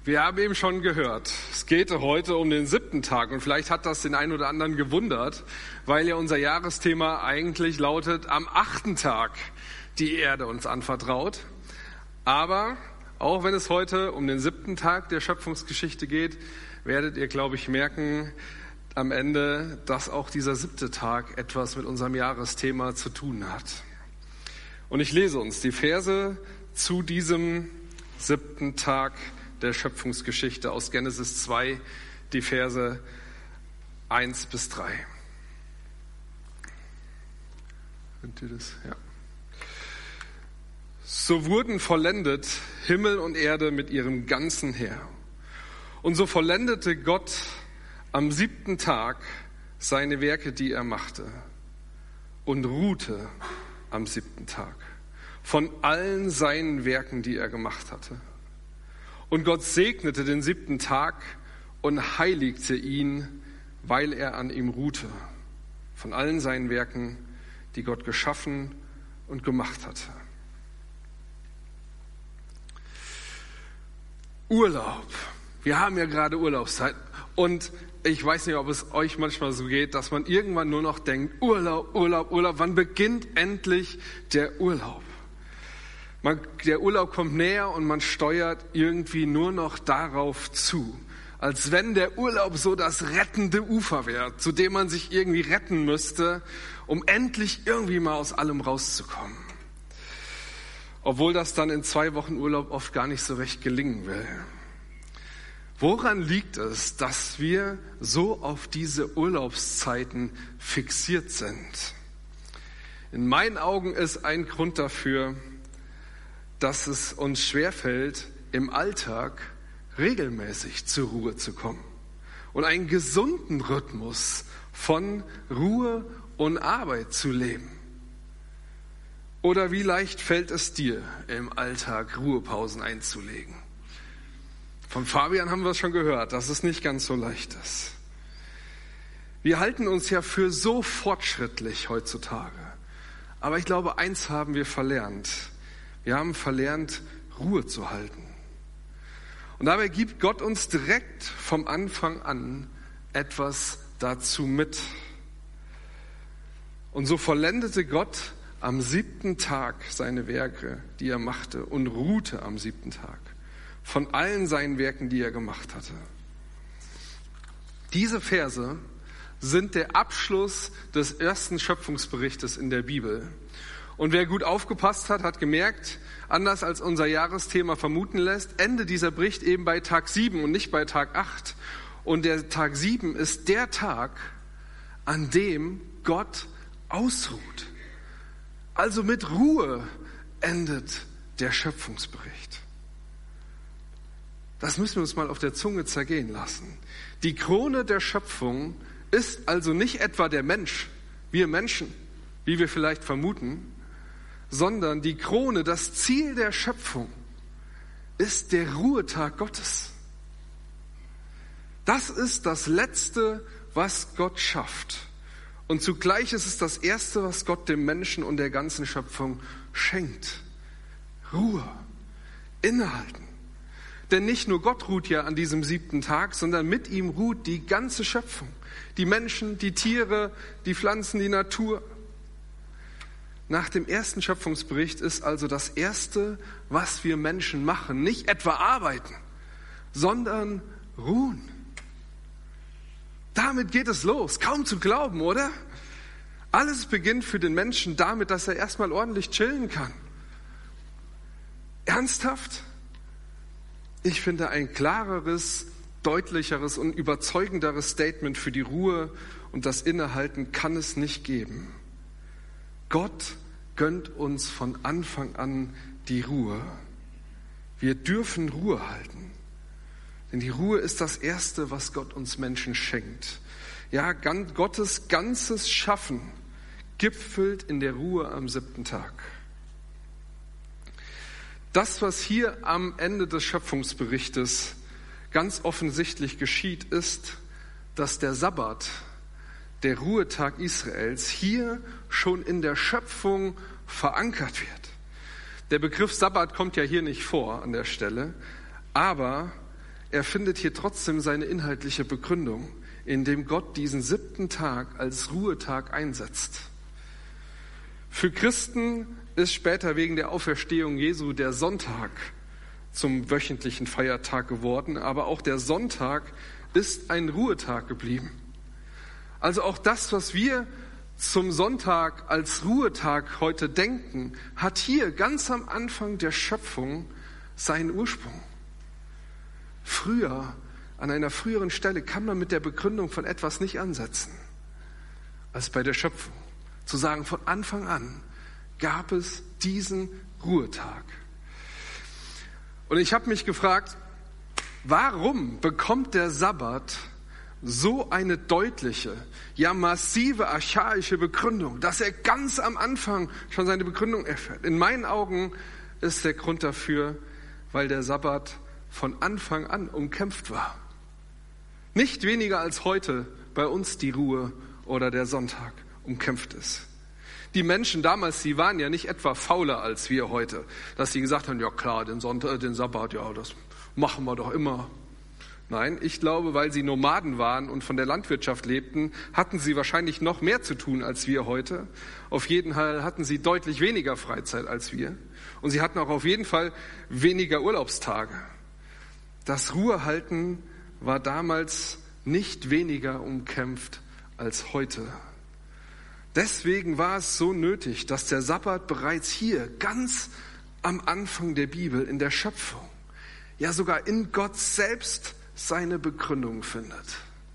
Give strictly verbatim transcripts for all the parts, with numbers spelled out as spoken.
Wir haben eben schon gehört, es geht heute um den siebten Tag und vielleicht hat das den einen oder anderen gewundert, weil ja unser Jahresthema eigentlich lautet, am achten Tag die Erde uns anvertraut. Aber auch wenn es heute um den siebten Tag der Schöpfungsgeschichte geht, werdet ihr, glaube ich, merken am Ende, dass auch dieser siebte Tag etwas mit unserem Jahresthema zu tun hat. Und ich lese uns die Verse zu diesem siebten Tag der Schöpfungsgeschichte aus Genesis zwei, die Verse eins bis drei. Könnt ihr das? Ja. So wurden vollendet Himmel und Erde mit ihrem ganzen Heer. Und so vollendete Gott am siebten Tag seine Werke, die er machte, und ruhte am siebten Tag von allen seinen Werken, die er gemacht hatte. Und Gott segnete den siebten Tag und heiligte ihn, weil er an ihm ruhte, von allen seinen Werken, die Gott geschaffen und gemacht hatte. Urlaub. Wir haben ja gerade Urlaubszeit und ich weiß nicht, ob es euch manchmal so geht, dass man irgendwann nur noch denkt, Urlaub, Urlaub, Urlaub, wann beginnt endlich der Urlaub? Man, der Urlaub kommt näher und man steuert irgendwie nur noch darauf zu, als wenn der Urlaub so das rettende Ufer wäre, zu dem man sich irgendwie retten müsste, um endlich irgendwie mal aus allem rauszukommen. Obwohl das dann in zwei Wochen Urlaub oft gar nicht so recht gelingen will. Woran liegt es, dass wir so auf diese Urlaubszeiten fixiert sind? In meinen Augen ist ein Grund dafür, dass es uns schwerfällt, im Alltag regelmäßig zur Ruhe zu kommen und einen gesunden Rhythmus von Ruhe und Arbeit zu leben. Oder wie leicht fällt es dir, im Alltag Ruhepausen einzulegen? Von Fabian haben wir es schon gehört, dass es nicht ganz so leicht ist. Wir halten uns ja für so fortschrittlich heutzutage. Aber ich glaube, eins haben wir verlernt. Wir haben verlernt, Ruhe zu halten. Und dabei gibt Gott uns direkt vom Anfang an etwas dazu mit. Und so vollendete Gott am siebten Tag seine Werke, die er machte, und ruhte am siebten Tag von allen seinen Werken, die er gemacht hatte. Diese Verse sind der Abschluss des ersten Schöpfungsberichtes in der Bibel. Und wer gut aufgepasst hat, hat gemerkt, anders als unser Jahresthema vermuten lässt, endet dieser Bericht eben bei Tag sieben und nicht bei Tag acht. Und der Tag sieben ist der Tag, an dem Gott ausruht. Also mit Ruhe endet der Schöpfungsbericht. Das müssen wir uns mal auf der Zunge zergehen lassen. Die Krone der Schöpfung ist also nicht etwa der Mensch, wir Menschen, wie wir vielleicht vermuten, sondern die Krone, das Ziel der Schöpfung, ist der Ruhetag Gottes. Das ist das Letzte, was Gott schafft. Und zugleich ist es das Erste, was Gott dem Menschen und der ganzen Schöpfung schenkt. Ruhe, innehalten. Denn nicht nur Gott ruht ja an diesem siebten Tag, sondern mit ihm ruht die ganze Schöpfung. Die Menschen, die Tiere, die Pflanzen, die Natur. Nach dem ersten Schöpfungsbericht ist also das Erste, was wir Menschen machen, nicht etwa arbeiten, sondern ruhen. Damit geht es los. Kaum zu glauben, oder? Alles beginnt für den Menschen damit, dass er erstmal ordentlich chillen kann. Ernsthaft? Ich finde, ein klareres, deutlicheres und überzeugenderes Statement für die Ruhe und das Innehalten kann es nicht geben. Gott gönnt uns von Anfang an die Ruhe. Wir dürfen Ruhe halten. Denn die Ruhe ist das Erste, was Gott uns Menschen schenkt. Ja, Gottes ganzes Schaffen gipfelt in der Ruhe am siebten Tag. Das, was hier am Ende des Schöpfungsberichtes ganz offensichtlich geschieht, ist, dass der Sabbat, der Ruhetag Israels, hier schon in der Schöpfung verankert wird. Der Begriff Sabbat kommt ja hier nicht vor an der Stelle, aber er findet hier trotzdem seine inhaltliche Begründung, indem Gott diesen siebten Tag als Ruhetag einsetzt. Für Christen ist später wegen der Auferstehung Jesu der Sonntag zum wöchentlichen Feiertag geworden, aber auch der Sonntag ist ein Ruhetag geblieben. Also auch das, was wir zum Sonntag als Ruhetag heute denken, hat hier ganz am Anfang der Schöpfung seinen Ursprung. Früher, an einer früheren Stelle, kann man mit der Begründung von etwas nicht ansetzen, als bei der Schöpfung. Zu sagen, von Anfang an gab es diesen Ruhetag. Und ich habe mich gefragt, warum bekommt der Sabbat so eine deutliche, ja massive, archaische Begründung, dass er ganz am Anfang schon seine Begründung erfährt? In meinen Augen ist der Grund dafür, weil der Sabbat von Anfang an umkämpft war. Nicht weniger als heute bei uns die Ruhe oder der Sonntag umkämpft ist. Die Menschen damals, die waren ja nicht etwa fauler als wir heute, dass sie gesagt haben, ja klar, den Sonntag, den Sabbat, ja, das machen wir doch immer. Nein, ich glaube, weil sie Nomaden waren und von der Landwirtschaft lebten, hatten sie wahrscheinlich noch mehr zu tun als wir heute. Auf jeden Fall hatten sie deutlich weniger Freizeit als wir. Und sie hatten auch auf jeden Fall weniger Urlaubstage. Das Ruhehalten war damals nicht weniger umkämpft als heute. Deswegen war es so nötig, dass der Sabbat bereits hier, ganz am Anfang der Bibel, in der Schöpfung, ja sogar in Gott selbst seine Begründung findet.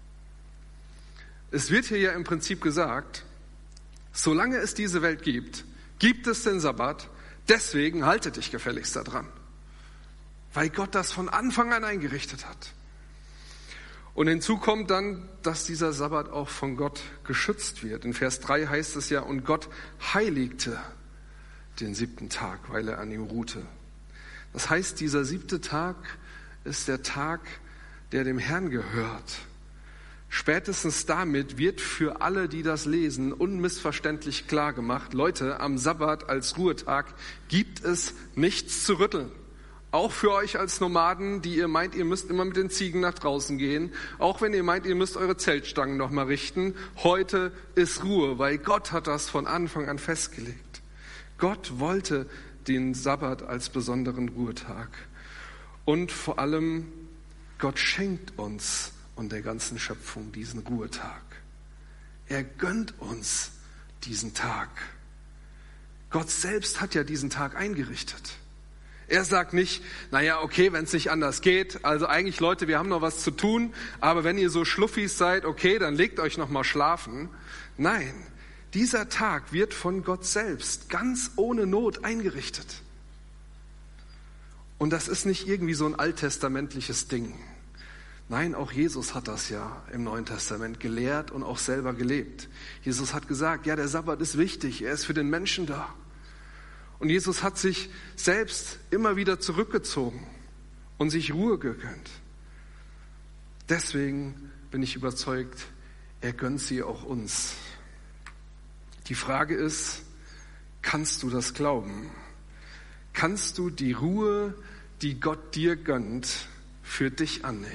Es wird hier ja im Prinzip gesagt, solange es diese Welt gibt, gibt es den Sabbat, deswegen halte dich gefälligst daran. Weil Gott das von Anfang an eingerichtet hat. Und hinzu kommt dann, dass dieser Sabbat auch von Gott geschützt wird. In Vers drei heißt es ja, und Gott heiligte den siebten Tag, weil er an ihm ruhte. Das heißt, dieser siebte Tag ist der Tag, der dem Herrn gehört. Spätestens damit wird für alle, die das lesen, unmissverständlich klar gemacht, Leute, am Sabbat als Ruhetag gibt es nichts zu rütteln. Auch für euch als Nomaden, die ihr meint, ihr müsst immer mit den Ziegen nach draußen gehen. Auch wenn ihr meint, ihr müsst eure Zeltstangen noch mal richten. Heute ist Ruhe, weil Gott hat das von Anfang an festgelegt. Gott wollte den Sabbat als besonderen Ruhetag. Und vor allem, Gott schenkt uns und der ganzen Schöpfung diesen Ruhetag. Er gönnt uns diesen Tag. Gott selbst hat ja diesen Tag eingerichtet. Er sagt nicht, naja, okay, wenn es nicht anders geht, also eigentlich Leute, wir haben noch was zu tun, aber wenn ihr so Schluffis seid, okay, dann legt euch noch mal schlafen. Nein, dieser Tag wird von Gott selbst ganz ohne Not eingerichtet. Und das ist nicht irgendwie so ein alttestamentliches Ding. Nein, auch Jesus hat das ja im Neuen Testament gelehrt und auch selber gelebt. Jesus hat gesagt, ja, der Sabbat ist wichtig, er ist für den Menschen da. Und Jesus hat sich selbst immer wieder zurückgezogen und sich Ruhe gegönnt. Deswegen bin ich überzeugt, er gönnt sie auch uns. Die Frage ist, kannst du das glauben? Kannst du die Ruhe, die Gott dir gönnt, für dich annehmen?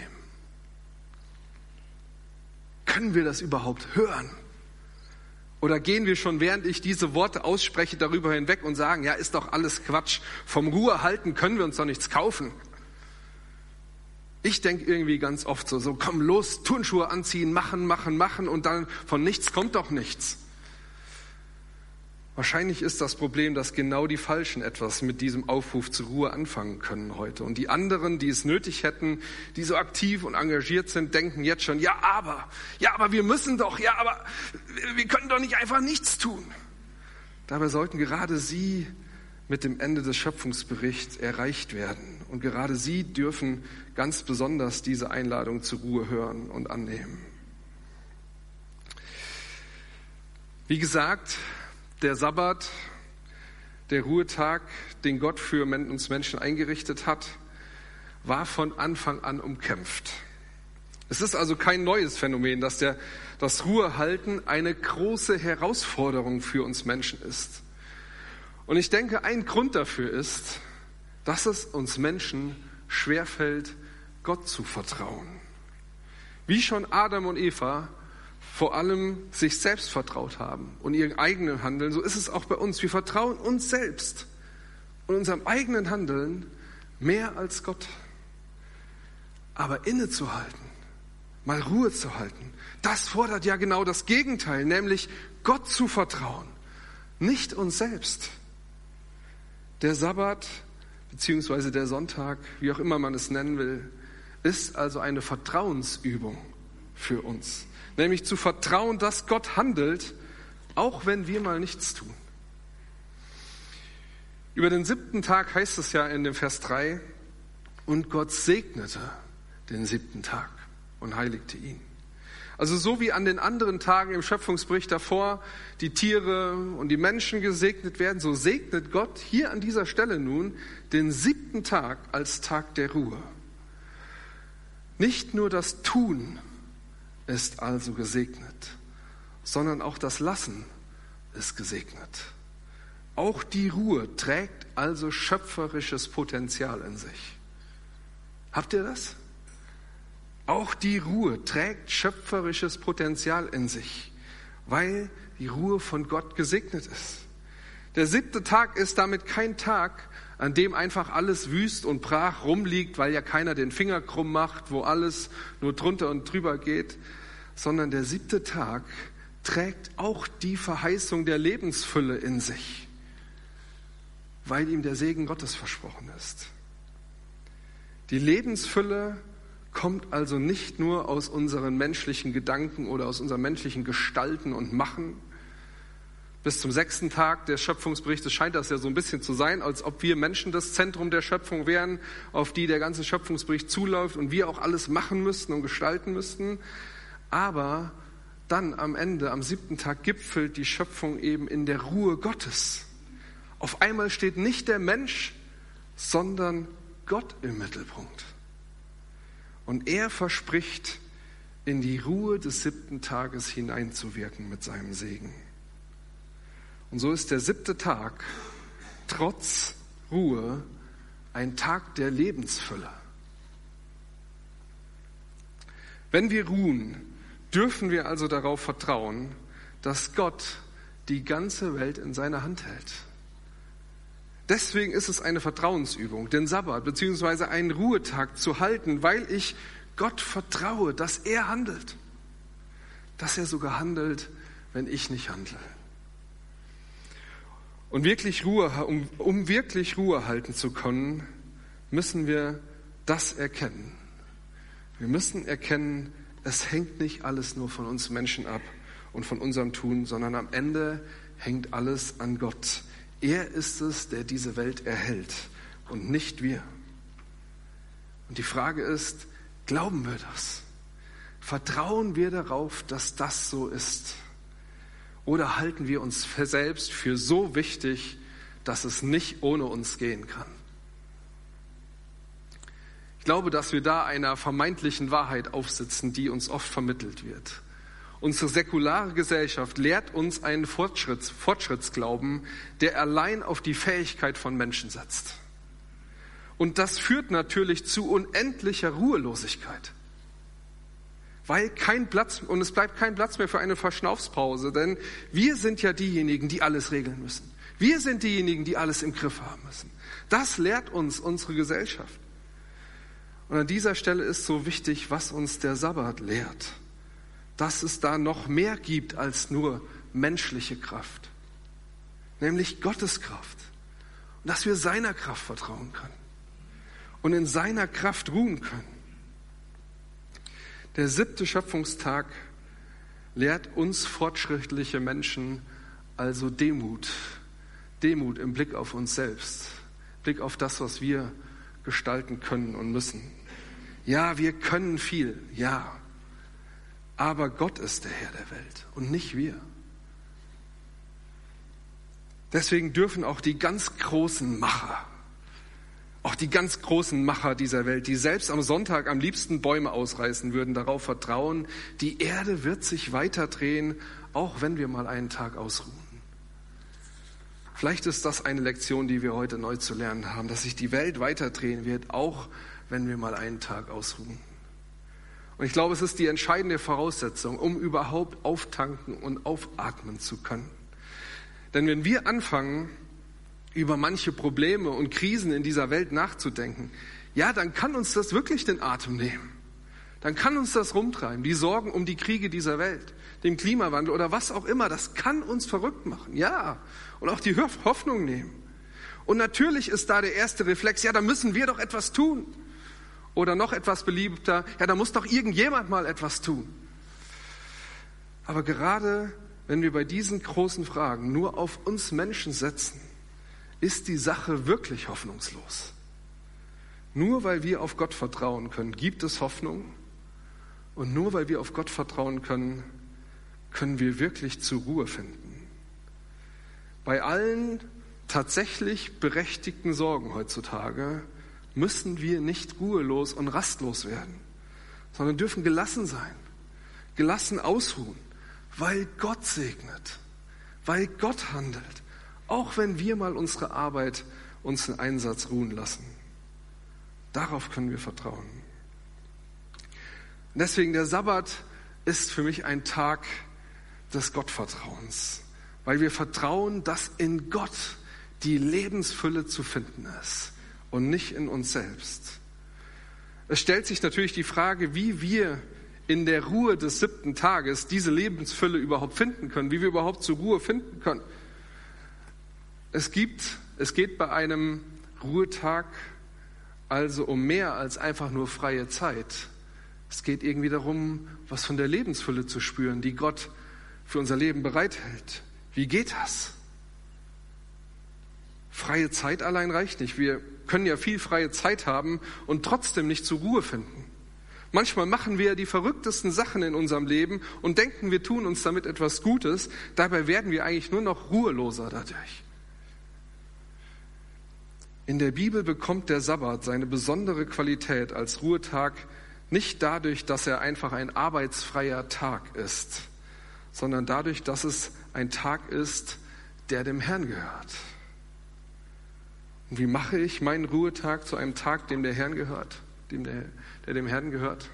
Können wir das überhaupt hören? Oder gehen wir schon, während ich diese Worte ausspreche, darüber hinweg und sagen, ja, ist doch alles Quatsch. Vom Ruhehalten können wir uns doch nichts kaufen. Ich denke irgendwie ganz oft so, so komm los, Turnschuhe anziehen, machen, machen, machen und dann von nichts kommt doch nichts. Wahrscheinlich ist das Problem, dass genau die Falschen etwas mit diesem Aufruf zur Ruhe anfangen können heute. Und die anderen, die es nötig hätten, die so aktiv und engagiert sind, denken jetzt schon, ja, aber, ja, aber wir müssen doch, ja, aber wir können doch nicht einfach nichts tun. Dabei sollten gerade sie mit dem Ende des Schöpfungsberichts erreicht werden. Und gerade sie dürfen ganz besonders diese Einladung zur Ruhe hören und annehmen. Wie gesagt, der Sabbat, der Ruhetag, den Gott für uns Menschen eingerichtet hat, war von Anfang an umkämpft. Es ist also kein neues Phänomen, dass der, das Ruhehalten eine große Herausforderung für uns Menschen ist. Und ich denke, ein Grund dafür ist, dass es uns Menschen schwerfällt, Gott zu vertrauen. Wie schon Adam und Eva vor allem sich selbst vertraut haben und ihrem eigenen Handeln, so ist es auch bei uns. Wir vertrauen uns selbst und unserem eigenen Handeln mehr als Gott. Aber innezuhalten, mal Ruhe zu halten, das fordert ja genau das Gegenteil, nämlich Gott zu vertrauen, nicht uns selbst. Der Sabbat beziehungsweise der Sonntag, wie auch immer man es nennen will, ist also eine Vertrauensübung für uns. Nämlich zu vertrauen, dass Gott handelt, auch wenn wir mal nichts tun. Über den siebten Tag heißt es ja in dem Vers drei, und Gott segnete den siebten Tag und heiligte ihn. Also so wie an den anderen Tagen im Schöpfungsbericht davor die Tiere und die Menschen gesegnet werden, so segnet Gott hier an dieser Stelle nun den siebten Tag als Tag der Ruhe. Nicht nur das Tun ist also gesegnet, sondern auch das Lassen ist gesegnet. Auch die Ruhe trägt also schöpferisches Potenzial in sich. Habt ihr das? Auch die Ruhe trägt schöpferisches Potenzial in sich, weil die Ruhe von Gott gesegnet ist. Der siebte Tag ist damit kein Tag, an dem einfach alles wüst und brach rumliegt, weil ja keiner den Finger krumm macht, wo alles nur drunter und drüber geht, sondern der siebte Tag trägt auch die Verheißung der Lebensfülle in sich, weil ihm der Segen Gottes versprochen ist. Die Lebensfülle kommt also nicht nur aus unseren menschlichen Gedanken oder aus unserem menschlichen Gestalten und Machen. Bis zum sechsten Tag des Schöpfungsberichtes scheint das ja so ein bisschen zu sein, als ob wir Menschen das Zentrum der Schöpfung wären, auf die der ganze Schöpfungsbericht zuläuft und wir auch alles machen müssten und gestalten müssten. Aber dann am Ende, am siebten Tag, gipfelt die Schöpfung eben in der Ruhe Gottes. Auf einmal steht nicht der Mensch, sondern Gott im Mittelpunkt. Und er verspricht, in die Ruhe des siebten Tages hineinzuwirken mit seinem Segen. Und so ist der siebte Tag trotz Ruhe ein Tag der Lebensfülle. Wenn wir ruhen, dürfen wir also darauf vertrauen, dass Gott die ganze Welt in seiner Hand hält. Deswegen ist es eine Vertrauensübung, den Sabbat bzw. einen Ruhetag zu halten, weil ich Gott vertraue, dass er handelt. Dass er sogar handelt, wenn ich nicht handle. Und wirklich Ruhe, um, um wirklich Ruhe halten zu können, müssen wir das erkennen. Wir müssen erkennen, es hängt nicht alles nur von uns Menschen ab und von unserem Tun, sondern am Ende hängt alles an Gott. Er ist es, der diese Welt erhält und nicht wir. Und die Frage ist, glauben wir das? Vertrauen wir darauf, dass das so ist? Oder halten wir uns selbst für so wichtig, dass es nicht ohne uns gehen kann? Ich glaube, dass wir da einer vermeintlichen Wahrheit aufsitzen, die uns oft vermittelt wird. Unsere säkulare Gesellschaft lehrt uns einen Fortschritts, Fortschrittsglauben, der allein auf die Fähigkeit von Menschen setzt. Und das führt natürlich zu unendlicher Ruhelosigkeit. Weil kein Platz, und es bleibt kein Platz mehr für eine Verschnaufspause, denn wir sind ja diejenigen, die alles regeln müssen. Wir sind diejenigen, die alles im Griff haben müssen. Das lehrt uns unsere Gesellschaft. Und an dieser Stelle ist so wichtig, was uns der Sabbat lehrt. Dass es da noch mehr gibt als nur menschliche Kraft. Nämlich Gottes Kraft. Und dass wir seiner Kraft vertrauen können. Und in seiner Kraft ruhen können. Der siebte Schöpfungstag lehrt uns fortschrittliche Menschen also Demut. Demut im Blick auf uns selbst. Blick auf das, was wir gestalten können und müssen. Ja, wir können viel, ja. Aber Gott ist der Herr der Welt und nicht wir. Deswegen dürfen auch die ganz großen Macher, auch die ganz großen Macher dieser Welt, die selbst am Sonntag am liebsten Bäume ausreißen würden, darauf vertrauen, die Erde wird sich weiterdrehen, auch wenn wir mal einen Tag ausruhen. Vielleicht ist das eine Lektion, die wir heute neu zu lernen haben, dass sich die Welt weiterdrehen wird, auch wenn wir mal einen Tag ausruhen. Und ich glaube, es ist die entscheidende Voraussetzung, um überhaupt auftanken und aufatmen zu können. Denn wenn wir anfangen, über manche Probleme und Krisen in dieser Welt nachzudenken, ja, dann kann uns das wirklich den Atem nehmen. Dann kann uns das rumtreiben, die Sorgen um die Kriege dieser Welt, dem Klimawandel oder was auch immer, das kann uns verrückt machen, ja, und auch die Hoffnung nehmen. Und natürlich ist da der erste Reflex, ja, da müssen wir doch etwas tun. Oder noch etwas beliebter, ja, da muss doch irgendjemand mal etwas tun. Aber gerade wenn wir bei diesen großen Fragen nur auf uns Menschen setzen, ist die Sache wirklich hoffnungslos. Nur weil wir auf Gott vertrauen können, gibt es Hoffnung. Und nur weil wir auf Gott vertrauen können, können wir wirklich zur Ruhe finden. Bei allen tatsächlich berechtigten Sorgen heutzutage müssen wir nicht ruhelos und rastlos werden, sondern dürfen gelassen sein, gelassen ausruhen, weil Gott segnet, weil Gott handelt, auch wenn wir mal unsere Arbeit, unseren Einsatz ruhen lassen. Darauf können wir vertrauen. Und deswegen der Sabbat ist für mich ein Tag des Gottvertrauens, weil wir vertrauen, dass in Gott die Lebensfülle zu finden ist und nicht in uns selbst. Es stellt sich natürlich die Frage, wie wir in der Ruhe des siebten Tages diese Lebensfülle überhaupt finden können, wie wir überhaupt zur Ruhe finden können. Es gibt, es geht bei einem Ruhetag also um mehr als einfach nur freie Zeit. Es geht irgendwie darum, was von der Lebensfülle zu spüren, die Gott für unser Leben bereithält. Wie geht das? Freie Zeit allein reicht nicht. Wir können ja viel freie Zeit haben und trotzdem nicht zur Ruhe finden. Manchmal machen wir die verrücktesten Sachen in unserem Leben und denken, wir tun uns damit etwas Gutes. Dabei werden wir eigentlich nur noch ruheloser dadurch. In der Bibel bekommt der Sabbat seine besondere Qualität als Ruhetag nicht dadurch, dass er einfach ein arbeitsfreier Tag ist, sondern dadurch, dass es ein Tag ist, der dem Herrn gehört. Und wie mache ich meinen Ruhetag zu einem Tag, dem der Herrn gehört, dem der, der dem Herrn gehört?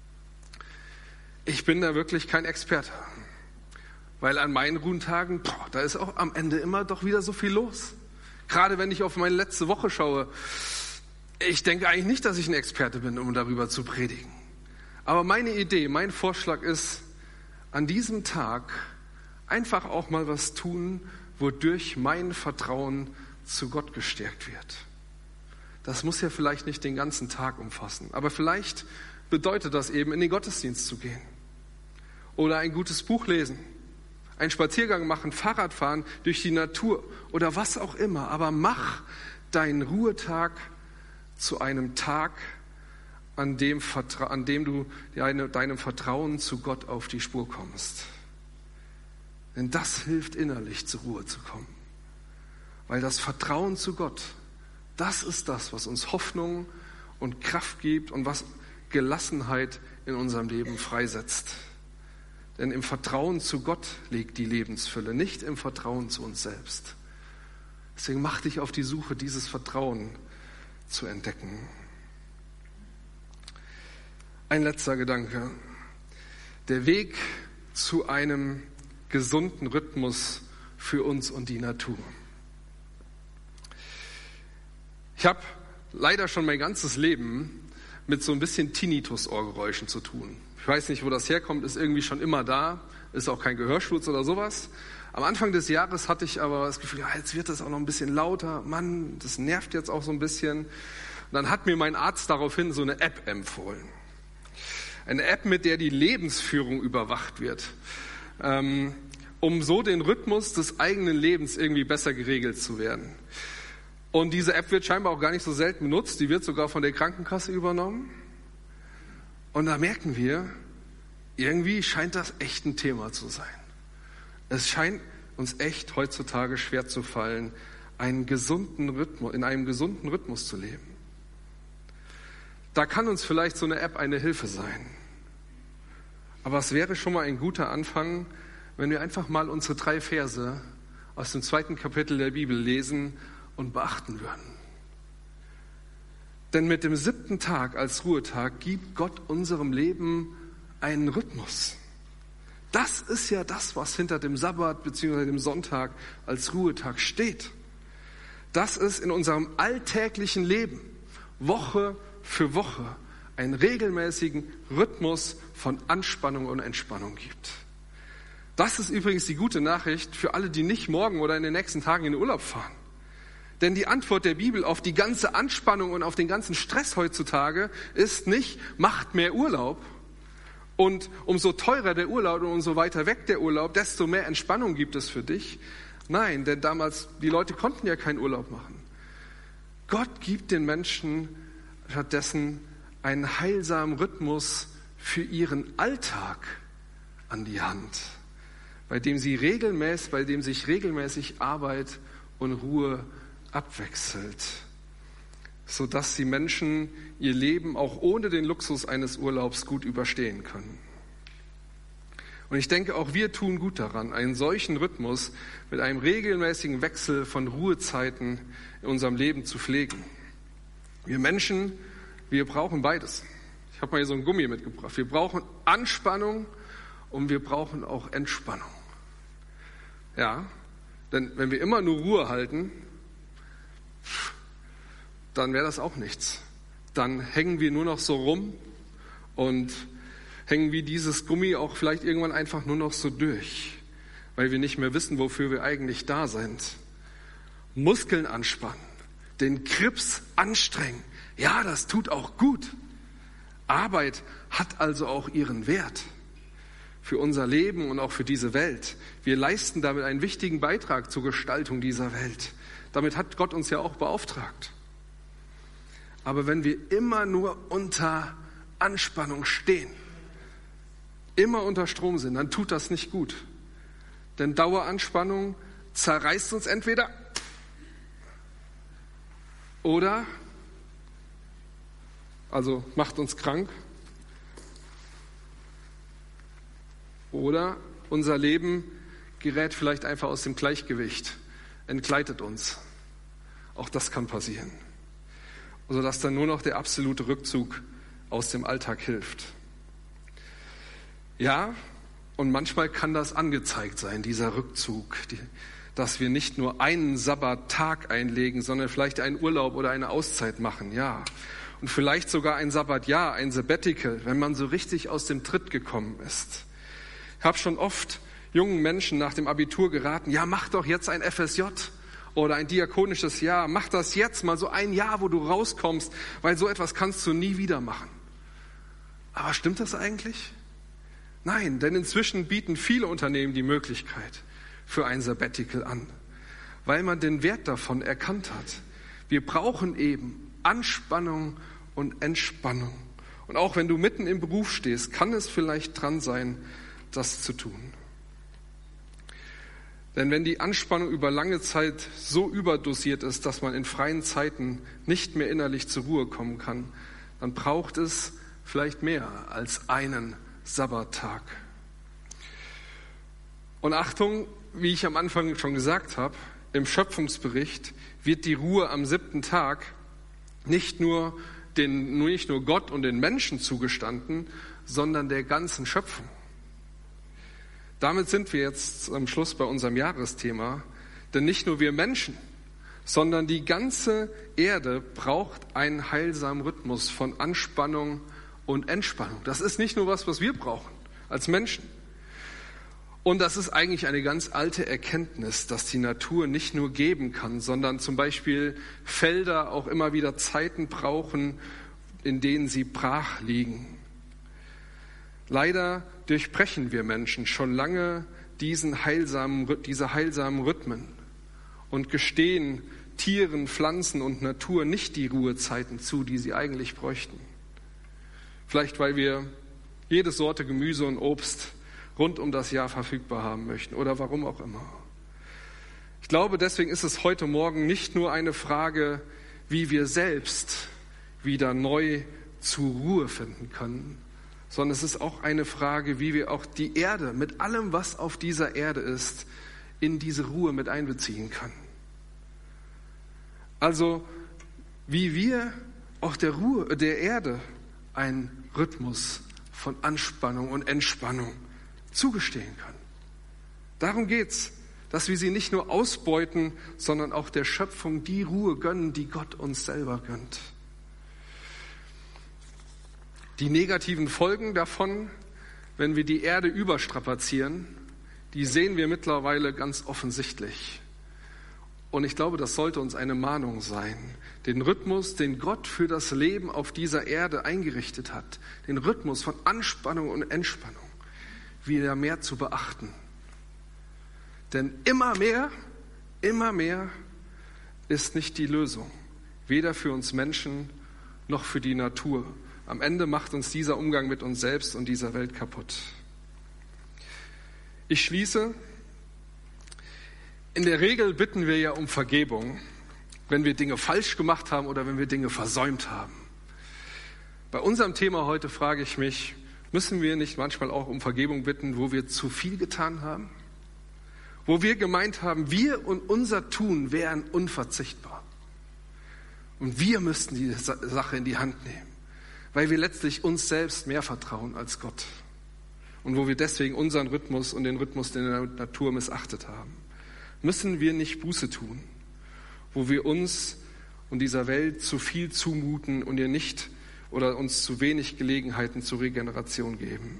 Ich bin da wirklich kein Experte, weil an meinen Ruhentagen, boah, da ist auch am Ende immer doch wieder so viel los. Gerade wenn ich auf meine letzte Woche schaue, ich denke eigentlich nicht, dass ich ein Experte bin, um darüber zu predigen. Aber meine Idee, mein Vorschlag ist, an diesem Tag einfach auch mal was tun, wodurch mein Vertrauen zu Gott gestärkt wird. Das muss ja vielleicht nicht den ganzen Tag umfassen, aber vielleicht bedeutet das eben, in den Gottesdienst zu gehen oder ein gutes Buch lesen, einen Spaziergang machen, Fahrrad fahren durch die Natur oder was auch immer. Aber mach deinen Ruhetag zu einem Tag, an dem, an dem du deinem Vertrauen zu Gott auf die Spur kommst. Denn das hilft innerlich, zur Ruhe zu kommen. Weil das Vertrauen zu Gott, das ist das, was uns Hoffnung und Kraft gibt und was Gelassenheit in unserem Leben freisetzt. Denn im Vertrauen zu Gott liegt die Lebensfülle, nicht im Vertrauen zu uns selbst. Deswegen mach dich auf die Suche, dieses Vertrauen zu entdecken. Ein letzter Gedanke. Der Weg zu einem gesunden Rhythmus für uns und die Natur. Ich habe leider schon mein ganzes Leben mit so ein bisschen Tinnitus-Ohrgeräuschen zu tun. Ich weiß nicht, wo das herkommt, ist irgendwie schon immer da, ist auch kein Gehörschutz oder sowas. Am Anfang des Jahres hatte ich aber das Gefühl, ja, jetzt wird das auch noch ein bisschen lauter. Mann, das nervt jetzt auch so ein bisschen. Und dann hat mir mein Arzt daraufhin so eine App empfohlen. Eine App, mit der die Lebensführung überwacht wird, ähm, um so den Rhythmus des eigenen Lebens irgendwie besser geregelt zu werden. Und diese App wird scheinbar auch gar nicht so selten benutzt. Die wird sogar von der Krankenkasse übernommen. Und da merken wir, irgendwie scheint das echt ein Thema zu sein. Es scheint uns echt heutzutage schwer zu fallen, einen gesunden Rhythmus, in einem gesunden Rhythmus zu leben. Da kann uns vielleicht so eine App eine Hilfe sein. Aber es wäre schon mal ein guter Anfang, wenn wir einfach mal unsere drei Verse aus dem zweiten Kapitel der Bibel lesen und beachten würden. Denn mit dem siebten Tag als Ruhetag gibt Gott unserem Leben einen Rhythmus. Das ist ja das, was hinter dem Sabbat bzw. dem Sonntag als Ruhetag steht. Dass es in unserem alltäglichen Leben Woche für Woche einen regelmäßigen Rhythmus von Anspannung und Entspannung gibt. Das ist übrigens die gute Nachricht für alle, die nicht morgen oder in den nächsten Tagen in den Urlaub fahren. Denn die Antwort der Bibel auf die ganze Anspannung und auf den ganzen Stress heutzutage ist nicht, macht mehr Urlaub. Und umso teurer der Urlaub und umso weiter weg der Urlaub, desto mehr Entspannung gibt es für dich. Nein, denn damals, die Leute konnten ja keinen Urlaub machen. Gott gibt den Menschen stattdessen einen heilsamen Rhythmus für ihren Alltag an die Hand, bei dem sie regelmäßig, bei dem sich regelmäßig Arbeit und Ruhe abwechselt, sodass die Menschen ihr Leben auch ohne den Luxus eines Urlaubs gut überstehen können. Und ich denke, auch wir tun gut daran, einen solchen Rhythmus mit einem regelmäßigen Wechsel von Ruhezeiten in unserem Leben zu pflegen. Wir Menschen, wir brauchen beides. Ich habe mal hier so ein Gummi mitgebracht. Wir brauchen Anspannung und wir brauchen auch Entspannung. Ja, denn wenn wir immer nur Ruhe halten, dann wäre das auch nichts. Dann hängen wir nur noch so rum und hängen wie dieses Gummi auch vielleicht irgendwann einfach nur noch so durch, weil wir nicht mehr wissen, wofür wir eigentlich da sind. Muskeln anspannen, den Krips anstrengen, ja, das tut auch gut. Arbeit hat also auch ihren Wert für unser Leben und auch für diese Welt. Wir leisten damit einen wichtigen Beitrag zur Gestaltung dieser Welt. Damit hat Gott uns ja auch beauftragt. Aber wenn wir immer nur unter Anspannung stehen, immer unter Strom sind, dann tut das nicht gut. Denn Daueranspannung zerreißt uns entweder oder, also macht uns krank, oder unser Leben gerät vielleicht einfach aus dem Gleichgewicht, entgleitet uns. Auch das kann passieren. Sodass dann nur noch der absolute Rückzug aus dem Alltag hilft. Ja, und manchmal kann das angezeigt sein, dieser Rückzug, die, dass wir nicht nur einen Sabbattag einlegen, sondern vielleicht einen Urlaub oder eine Auszeit machen, ja. Und vielleicht sogar ein Sabbatjahr, ein Sabbatical, wenn man so richtig aus dem Tritt gekommen ist. Ich habe schon oft jungen Menschen nach dem Abitur geraten, ja, mach doch jetzt ein F S J oder ein diakonisches Jahr, mach das jetzt mal so ein Jahr, wo du rauskommst, weil so etwas kannst du nie wieder machen. Aber stimmt das eigentlich? Nein, denn inzwischen bieten viele Unternehmen die Möglichkeit für ein Sabbatical an, weil man den Wert davon erkannt hat. Wir brauchen eben Anspannung und Entspannung. Und auch wenn du mitten im Beruf stehst, kann es vielleicht dran sein, das zu tun. Denn wenn die Anspannung über lange Zeit so überdosiert ist, dass man in freien Zeiten nicht mehr innerlich zur Ruhe kommen kann, dann braucht es vielleicht mehr als einen Sabbattag. Und Achtung, wie ich am Anfang schon gesagt habe, im Schöpfungsbericht wird die Ruhe am siebten Tag nicht nur, den, nicht nur Gott und den Menschen zugestanden, sondern der ganzen Schöpfung. Damit sind wir jetzt am Schluss bei unserem Jahresthema, denn nicht nur wir Menschen, sondern die ganze Erde braucht einen heilsamen Rhythmus von Anspannung und Entspannung. Das ist nicht nur was, was wir brauchen als Menschen. Und das ist eigentlich eine ganz alte Erkenntnis, dass die Natur nicht nur geben kann, sondern zum Beispiel Felder auch immer wieder Zeiten brauchen, in denen sie brach liegen. Leider durchbrechen wir Menschen schon lange diesen heilsamen, diese heilsamen Rhythmen und gestehen Tieren, Pflanzen und Natur nicht die Ruhezeiten zu, die sie eigentlich bräuchten. Vielleicht, weil wir jede Sorte Gemüse und Obst rund um das Jahr verfügbar haben möchten oder warum auch immer. Ich glaube, deswegen ist es heute Morgen nicht nur eine Frage, wie wir selbst wieder neu zur Ruhe finden können, sondern es ist auch eine Frage, wie wir auch die Erde mit allem, was auf dieser Erde ist, in diese Ruhe mit einbeziehen können. Also wie wir auch der Ruhe, der Erde einen Rhythmus von Anspannung und Entspannung zugestehen können. Darum geht's, dass wir sie nicht nur ausbeuten, sondern auch der Schöpfung die Ruhe gönnen, die Gott uns selber gönnt. Die negativen Folgen davon, wenn wir die Erde überstrapazieren, die sehen wir mittlerweile ganz offensichtlich. Und ich glaube, das sollte uns eine Mahnung sein, den Rhythmus, den Gott für das Leben auf dieser Erde eingerichtet hat, den Rhythmus von Anspannung und Entspannung, wieder mehr zu beachten. Denn immer mehr, immer mehr ist nicht die Lösung, weder für uns Menschen noch für die Natur. Am Ende macht uns dieser Umgang mit uns selbst und dieser Welt kaputt. Ich schließe. In der Regel bitten wir ja um Vergebung, wenn wir Dinge falsch gemacht haben oder wenn wir Dinge versäumt haben. Bei unserem Thema heute frage ich mich, müssen wir nicht manchmal auch um Vergebung bitten, wo wir zu viel getan haben? Wo wir gemeint haben, wir und unser Tun wären unverzichtbar. Und wir müssten die Sache in die Hand nehmen, weil wir letztlich uns selbst mehr vertrauen als Gott. Und wo wir deswegen unseren Rhythmus und den Rhythmus der Natur missachtet haben. Müssen wir nicht Buße tun, wo wir uns und dieser Welt zu viel zumuten und ihr nicht oder uns zu wenig Gelegenheiten zur Regeneration geben.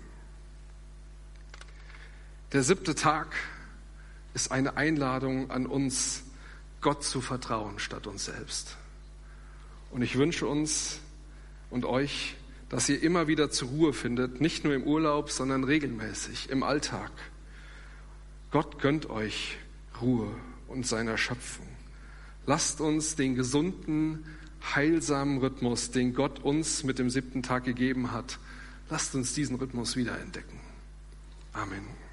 Der siebte Tag ist eine Einladung an uns, Gott zu vertrauen statt uns selbst. Und ich wünsche uns und euch, dass ihr immer wieder zur Ruhe findet, nicht nur im Urlaub, sondern regelmäßig im Alltag. Gott gönnt euch Ruhe und seiner Schöpfung. Lasst uns den gesunden, heilsamen Rhythmus, den Gott uns mit dem siebten Tag gegeben hat, lasst uns diesen Rhythmus wiederentdecken. Amen.